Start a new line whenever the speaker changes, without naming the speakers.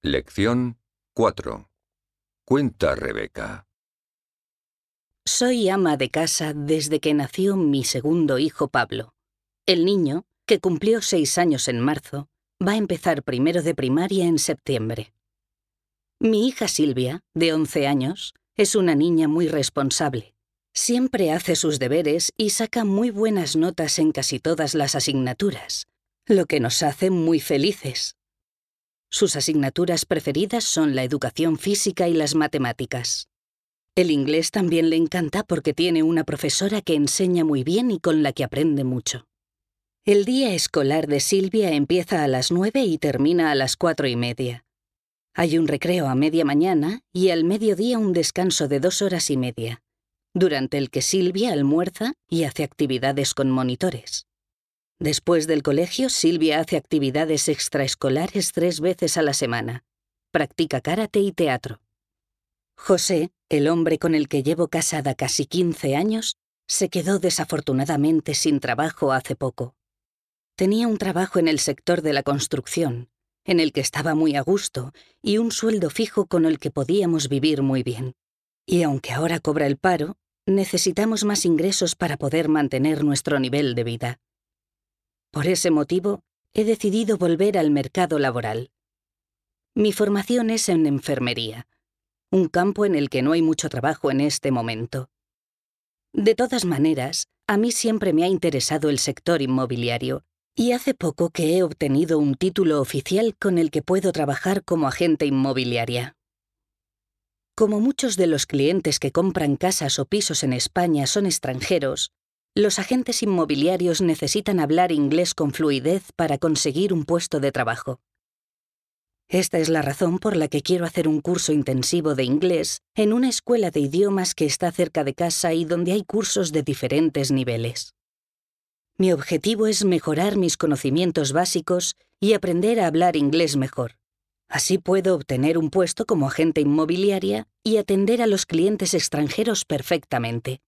Lección 4. Cuenta Rebeca.
Soy ama de casa desde que nació mi segundo hijo Pablo. El niño, que cumplió 6 años en marzo, va a empezar primero de primaria en septiembre. Mi hija Silvia, de 11 años, es una niña muy responsable. Siempre hace sus deberes y saca muy buenas notas en casi todas las asignaturas, lo que nos hace muy felices. Sus asignaturas preferidas son la educación física y las matemáticas. El inglés también le encanta porque tiene una profesora que enseña muy bien y con la que aprende mucho. El día escolar de Silvia empieza a las 9 y termina a las 4:30. Hay un recreo a media mañana y al mediodía un descanso de 2 horas y media, durante el que Silvia almuerza y hace actividades con monitores. Después del colegio, Silvia hace actividades extraescolares 3 veces a la semana. Practica karate y teatro. José, el hombre con el que llevo casada casi 15 años, se quedó desafortunadamente sin trabajo hace poco. Tenía un trabajo en el sector de la construcción, en el que estaba muy a gusto y un sueldo fijo con el que podíamos vivir muy bien. Y aunque ahora cobra el paro, necesitamos más ingresos para poder mantener nuestro nivel de vida. Por ese motivo, he decidido volver al mercado laboral. Mi formación es en enfermería, un campo en el que no hay mucho trabajo en este momento. De todas maneras, a mí siempre me ha interesado el sector inmobiliario, y hace poco que he obtenido un título oficial con el que puedo trabajar como agente inmobiliaria. Como muchos de los clientes que compran casas o pisos en España son extranjeros, los agentes inmobiliarios necesitan hablar inglés con fluidez para conseguir un puesto de trabajo. Esta es la razón por la que quiero hacer un curso intensivo de inglés en una escuela de idiomas que está cerca de casa y donde hay cursos de diferentes niveles. Mi objetivo es mejorar mis conocimientos básicos y aprender a hablar inglés mejor. Así puedo obtener un puesto como agente inmobiliaria y atender a los clientes extranjeros perfectamente.